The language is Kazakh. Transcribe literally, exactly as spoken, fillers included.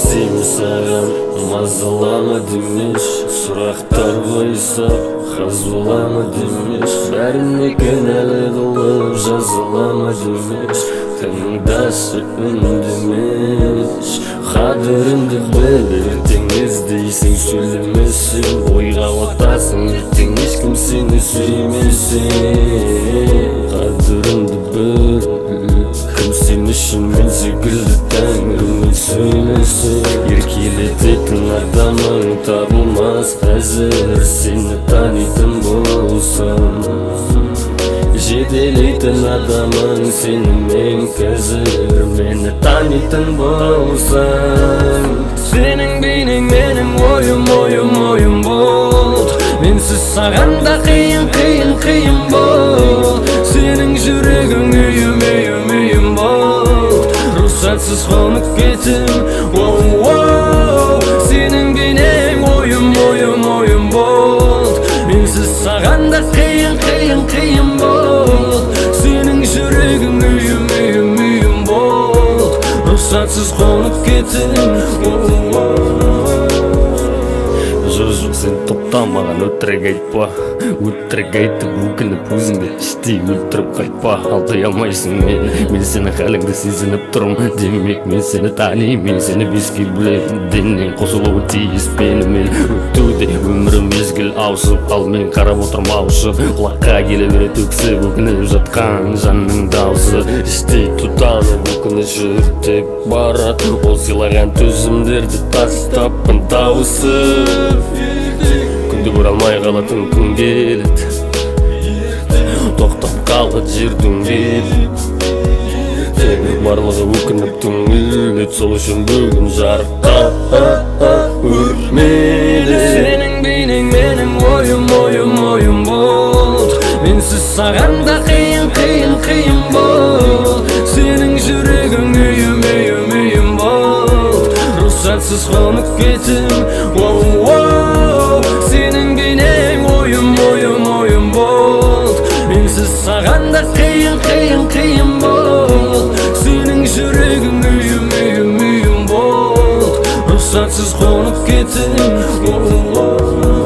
Sevim sağlam mazalama demiş, suraqtar qoysa qazulama demiş, bärine genel olup жазылама demiş, tыңдашы үндемеш, қадіріңді біл, ертең іздейсің сөйлемесің, ойға батасың, ертең ешкім сені сүймесін. Қадіріңді біл, кім сен үшін мен секілді тәңірмен сөйлесін. Еркелететін адамың табылмас қазір, сені танитын болсам. Жетелейтін адамың сенімен қазір, мені танитын болсаң. Сенің бейнең менің ойым, ойым, ойым болды. Менсіз сағанда қиын, қиын, қиын болды. Сенің жүрегің үйім, үйім, үйім болды. Рұқсатсыз қонып кетім, оу-оу. Сенің бейнең ойым, ойым, ойым болды. Менсіз сағанда қиын, қиын, қиын болды. Сенің жүрегің үйім, үйім, үйім болды. Рұқсатсыз қонып кетім, жоқ, сен тоқтамаған өтірік айтпа, өтірік айтып өкініп өзіңді іштей өлтіріп қайтпа. Алдай алмайсың мені, мен сені халіңді сезініп тұрмын. Демек мен сені танимын, мен сені беске білемін. Деннен қосылуы тиіс менімен, өтуде өмірім мезгіл ауысып, ал мен қарап отырмын ауышып. Құлаққа келе береді өксіп өкініп жатқан жанның дауысы. Іштей тұтады өкініш өртеп барады, ол сыйлаған төзімдерді тастаппын тауысып. Күнді көре алмай қалатын күн келеді, тоқтап қалғыт жердің беті. Барлығы өкініп түңіледі, сол үшін бүгін жарыққа өрмеді. Сенің бейнең менің ойым, ойым, ойым болды. Менсіз сағанда қиын, қиын, қиын болды. Сенің жүрегің үйім, үйім, үйім болды. Рұқсатсыз қонып кетім, оу-оу. Сенің бейнең ойым, ойым, ойым болды. Менсіз сағанда қиын, қиын, қиын болды. Сенің жүрегің үйім, үйім, үйім болды. Рұқсатсыз қонып кетім, оу-оу.